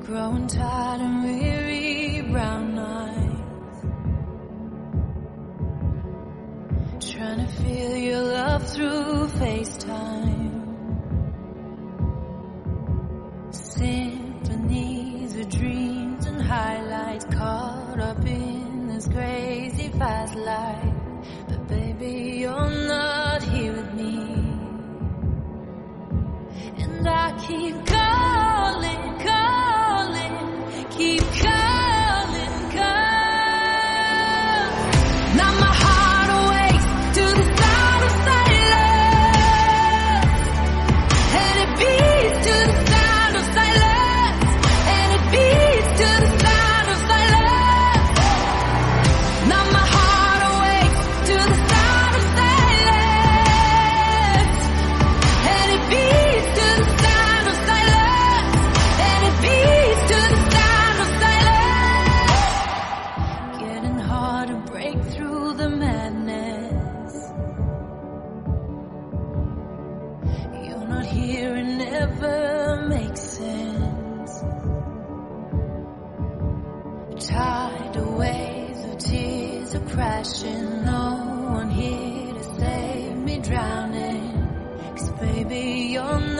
growing tired and weary, brown eyes, trying to feel your love through FaceTime. Symphonies of dreams and highlights, caught up in this crazy fast life. But baby, you're not here with me, and I keep calling, keep calling, now my heart awakes to the sound of silence, and it beats to the sound of silence, and it beats to the sound of silence. Now my heart awakes to the sound of silence, and it beats to the sound of silence, and it beats to the sound of silence. Getting hard to break through the madness. You're not here, it never makes sense. Tidal waves of tears are crashing, no one here to save me drowning. 'Cause baby, you're not